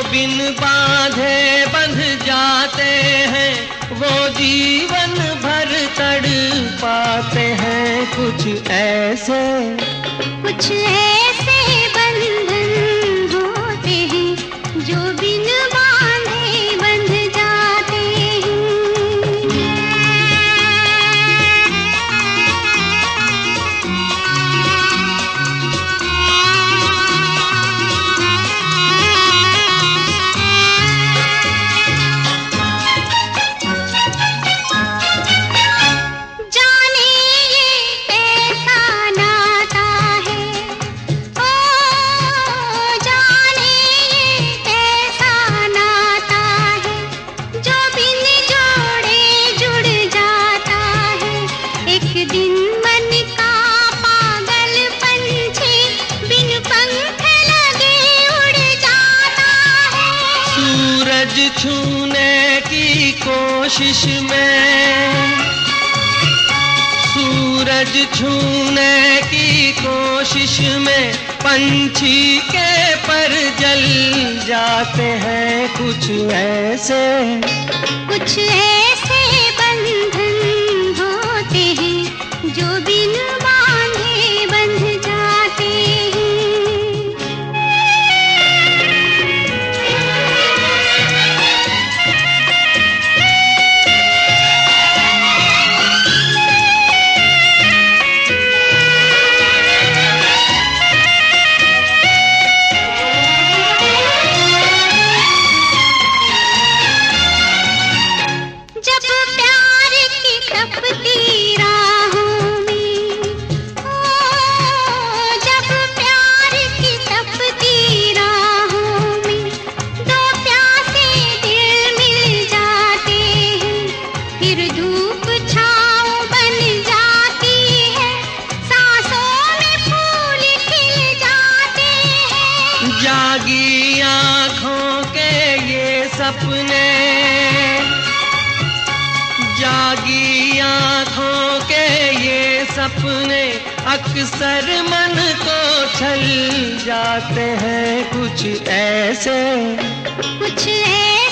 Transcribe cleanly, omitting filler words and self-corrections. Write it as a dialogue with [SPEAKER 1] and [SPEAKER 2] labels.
[SPEAKER 1] बिन बांधे बंध जाते हैं, वो जीवन भर तड़पाते हैं। कुछ ऐसे
[SPEAKER 2] बंधन होते हैं जो बिन बांधे बंध जाते हैं। जाने ये कैसा नाता है, ओ जाने ये कैसा नाता है, जो बिन जोड़े जुड़ जाता है। एक दिन मन का पागल पंछी बिन पंख लगे उड़ जाता है।
[SPEAKER 1] सूरज छूने की कोशिश में, सूरज छूने की कोशिश में पंछी के पर जल जाते हैं। कुछ ऐसे
[SPEAKER 2] बंधन होते हैं जो बिन बांधे बंध जाते हैं। जब प्यार की तपती राहों में, ओ जब प्यार की तपती राहों में दो प्यासे दिल मिल जाते हैं, फिर धूप छाँव बन जाती है, सांसों में फूल खिल जाते हैं।
[SPEAKER 1] जागी आँखों के ये सपने, जागी आँखों के ये सपने अक्सर मन को छल जाते हैं। कुछ ऐसे